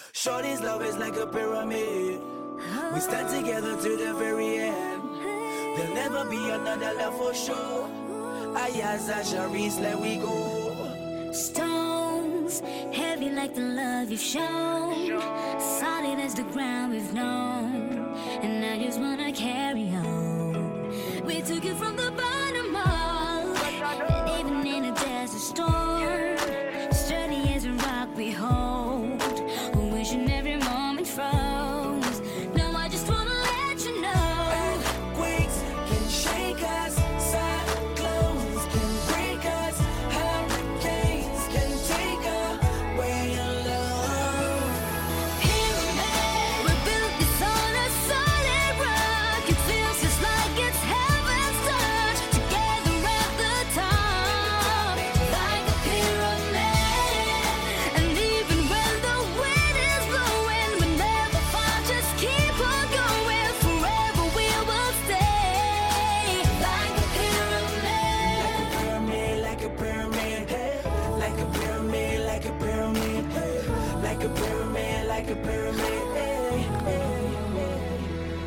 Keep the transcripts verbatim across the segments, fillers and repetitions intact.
Shorty's love is like a pyramid. We stand together to the very end. There'll never be another love for sure. Ayaza Sharice, let we go. Stones, heavy like the love you've shown, solid as the ground we've known, and I just wanna carry on. We took it from the bottom up, and even in a desert storm, sturdy as a rock we hold, wishing every moment froze. Now I just wanna let you know, earthquakes can shake us, cyclones can break us, hurricanes can take away your love. Pyramid, we built this on a solid rock. It feels just like it's heaven's touch. Together at the top, like a pyramid. And even when the wind is blowing, we never fall. Just keep on going. Forever we will stay like a pyramid. Like a pyramid, like a pyramid, hey. Like a pyramid, like a pyramid, hey. Like a pyramid, like a pyramid, hey, hey, hey.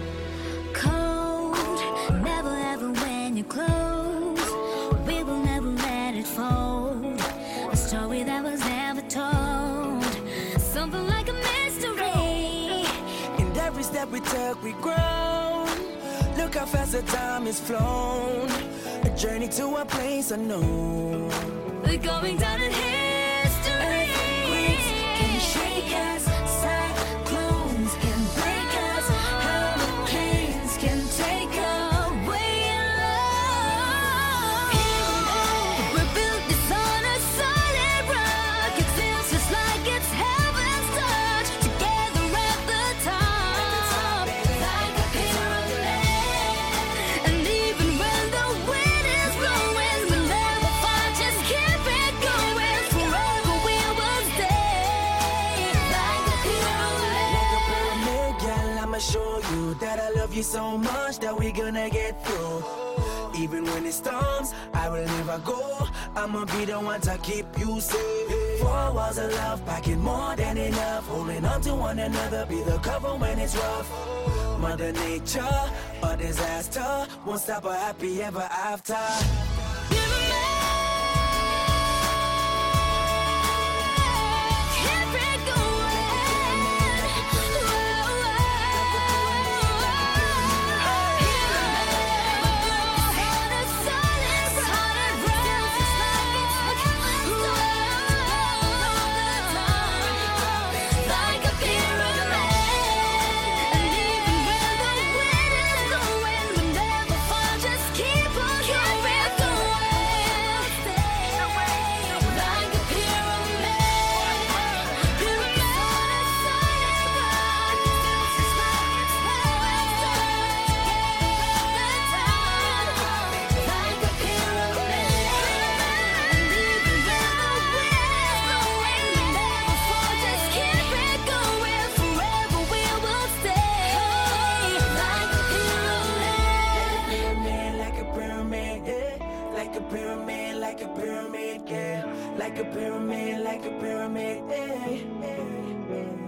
Cold, never ever when you're close. We will never let it fold. A story that was never told. Something like a mystery. In every step we took, we grown. Look how fast the time has flown. A journey to a place unknown. We're going down in history. Earthquakes can shake us, cyclones can break us, hurricanes can take Away in love. We built this on a solid rock. It feels just like it's heaven's touch. Together at the top, like a pyramid. And even when the wind is blowing, we'll never fall. Just keep it going. Forever we will stay like a pyramid. like a pyramid, girl. I'ma show you that I love you so much that we gonna get through. Even when it storms, I will never go. I'ma be the one to keep you safe. Four walls of love, packing more than enough. Holding on to one another, be the cover when it's rough. Mother Nature, a disaster, won't stop a happy ever after. Keep it going. On a solid rock, like a pyramid. And even when the wind is blowing, we never fall. Just keep on going, like a pyramid. Pyramid on a solid rock. Just like it's heaven's touch. Like a pyramid. And even when the wind is blowing, we never fall. Just keep it going. Forever we will stay like a pyramid. Pyramid, like a pyramid, yeah. Like a pyramid, like a pyramid, yeah. Like a pyramid, like a pyramid, yeah.